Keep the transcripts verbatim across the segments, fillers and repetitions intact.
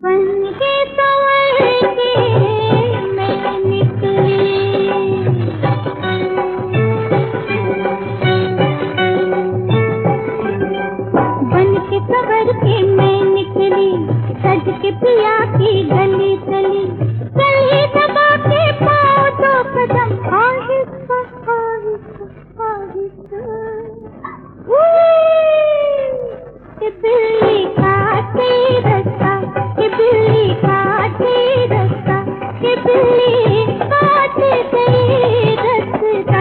बन के संवर के मैं निकली, बन के संवर के मैं निकली, सज के पिया की गली चली, गली दबा के पाँव दो कदम आहिस्ता आहिस्ता आहिस्ता, कि बिल्ली काटे रास्ता, कि बिल्ली काटे रास्ता, कि बिल्ली काटे गई रास्ता।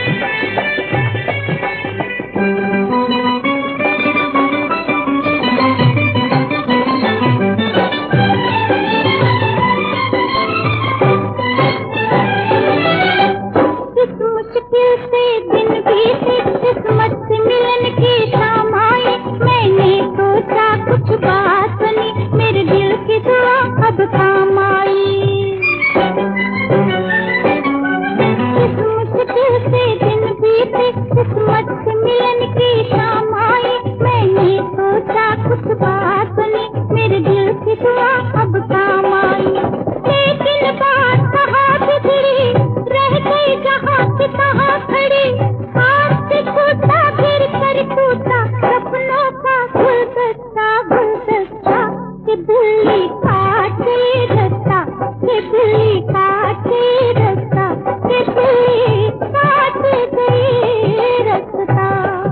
इस मुश्किल से दिन बीते, किस्मत से मिलन की शाम आई, मैंने सोचा कुछ बात सुनी, मेरे दिल की दुआ अब काम आई। इस मुश्किल से दिन बीते, किस्मत से मिलन की शाम आई, मैंने सोचा कुछ बात सुनी, मेरे दिल की दुआ अब काम आई। लेकिन बात कहाँ बिगड़ी, रह गई जहाँ की तहाँ खड़ी, हाथ से टूटा गिर कर टूटा सपनों का गुलदस्ता गुलदस्ता, कि बिल्ली काटे रास्ता, कि बिल्ली काटे रास्ता, कि बिल्ली काटे गई रास्ता।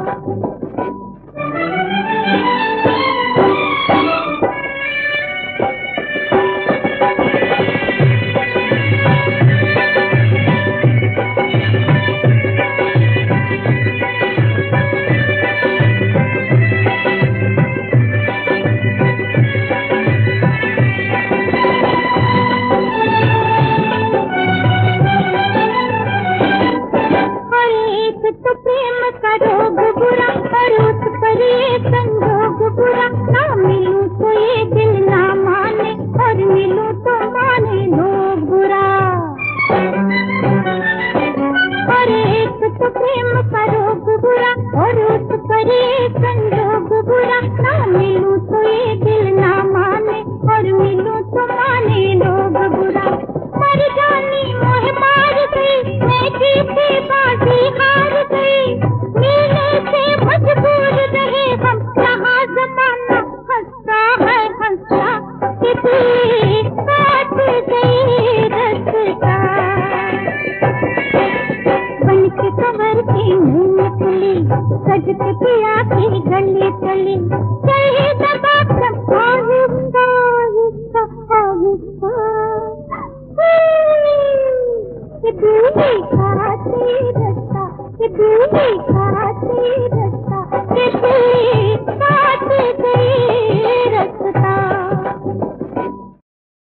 तो प्रेम का रोग बुरा, और उस पर ये संजोग बुरा, ना मिलूं तो ये दिल ना माने, और मिलूं तो माने लोग बुरा। और एक तो प्रेम का रोग बुरा, और उस पर ये संजोग बुरा, ना मिलूं तो ये दिल ना माने, और मिलूं तो माने लोग बुरा। मर जानी मोह मार गई, मैं जीते बाजी हार गई, मिलने से मजबूर रहे हम, यहाँ जमाना हंसता है हंसता, कि बिल्ली काट गई रास्ता। बन के संवर के मैं निकली, सज के पिया की गली चली, गली दबा के आहिस्ता आहिस्ता आहिस्ता, कि बिल्ली काटे रास्ता, कि बिल्ली काटे रास्ता।